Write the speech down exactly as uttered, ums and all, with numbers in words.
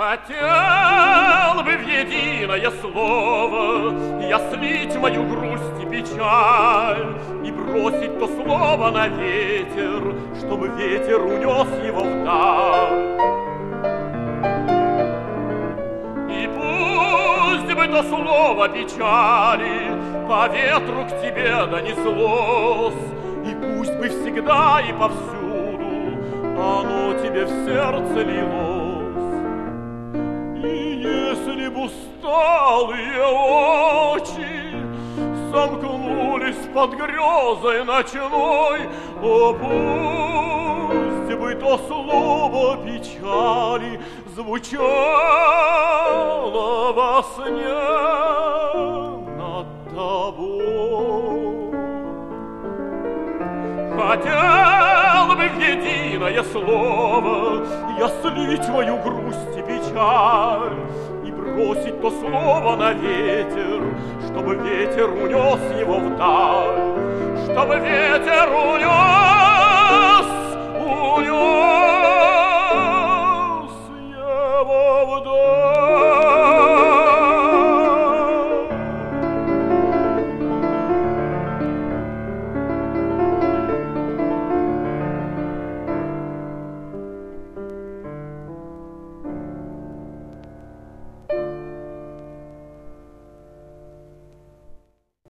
Хотел бы в единое слово я слить мою грусть и печаль и бросить то слово на ветер, чтобы ветер унес его вдаль. И пусть бы то слово печали по ветру к тебе донеслось, и пусть бы всегда и повсюду оно тебе в сердце лилось. И если б усталые очи сомкнулись под грезой ночной, о, пусть бы то слово печали звучало во сне над тобой. Хотел бы в единое слово я слить мою грусть и печаль и бросить то слово на ветер, чтобы ветер унес его вдаль, чтобы ветер унес, унес его вдаль.